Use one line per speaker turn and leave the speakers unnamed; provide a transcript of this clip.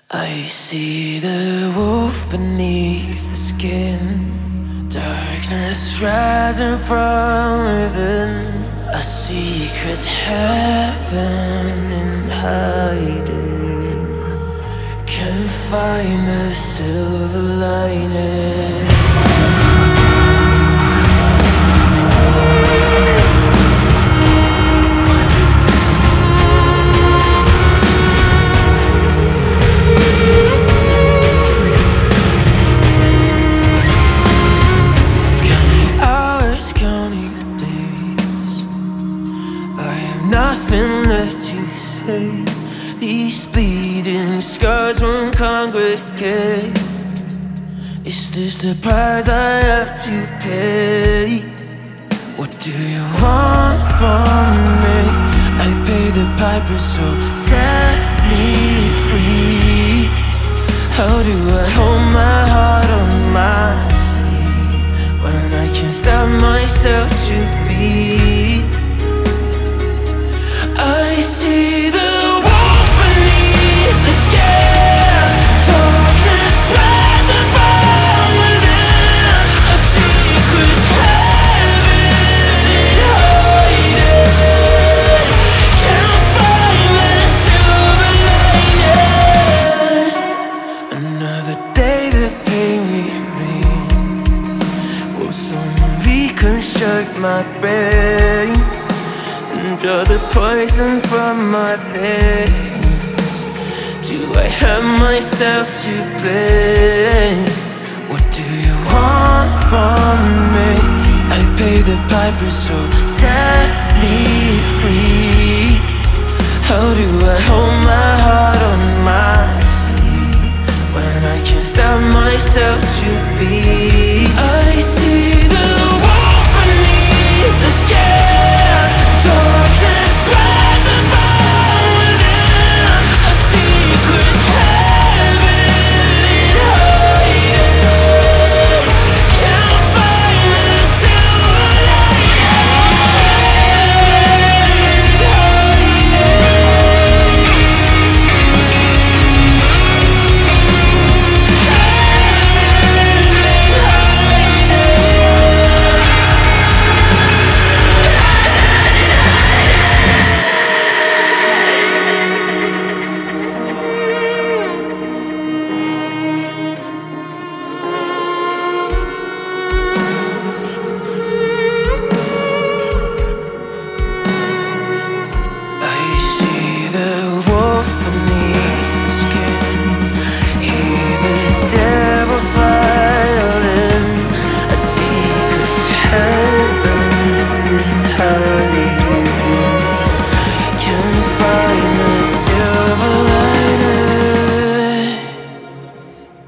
I see the wolf beneath the skin, darkness rising from within, a secret heaven in hiding, can find a silver lining. Nothing left to say. These bleeding scars won't congregate. Is this the price I have to pay? What do you want from me? I pay the piper, so set me free. How do I hold my heart on my sleeve when I can't stop myself to bleed? I see the wolf beneath the skin, darkness rising from within, a secret heaven in hiding, can't find the silver lining. Another day the pain remains. Will someone reconstruct my brain? Draw the poison from my veins. Do I have myself to blame? What do you want from me? I pay the piper, so set me free. How do I hold my heart on